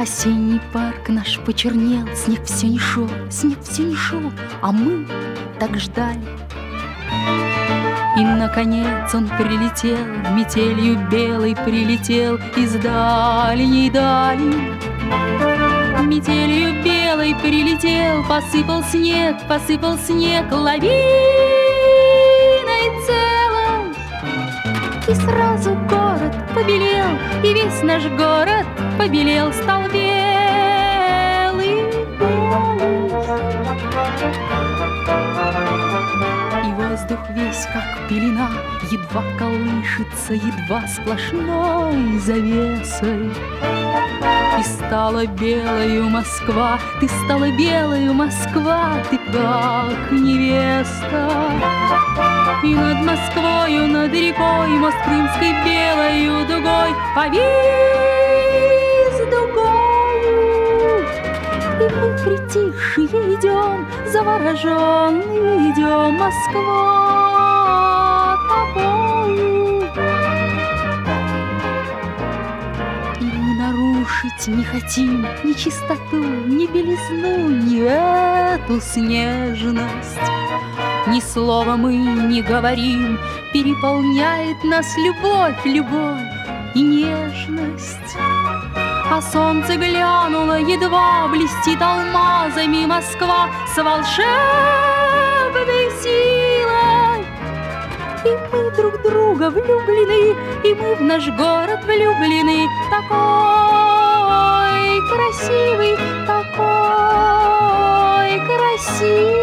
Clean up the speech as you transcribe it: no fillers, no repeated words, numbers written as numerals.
Осенний парк наш почернел, снег все не шел, а мы так ждали. И, наконец, он прилетел, метелью белой прилетел из дальней дали. Метелью белой прилетел, посыпал снег лавиной целой. И сразу город побелел, и весь наш город побелел, стал белый. И воздух весь как пелена, едва колышется, едва сплошной завесой. И стала белою Москва, ты стала белою Москва, ты как невеста. И над Москвою, над рекой, мост крымской белою дугой повис дугою. И мы притихшие идем, завороженные идем, Москва тобою. И мы нарушить не хотим ни чистоту, ни белизну, ни эту снежность. Ни слова мы не говорим, переполняет нас любовь, любовь и нежность. А солнце глянуло, едва блестит алмазами Москва с волшебной силой. И мы друг друга влюблены, и мы в наш город влюблены. Такой красивый, такой красивый.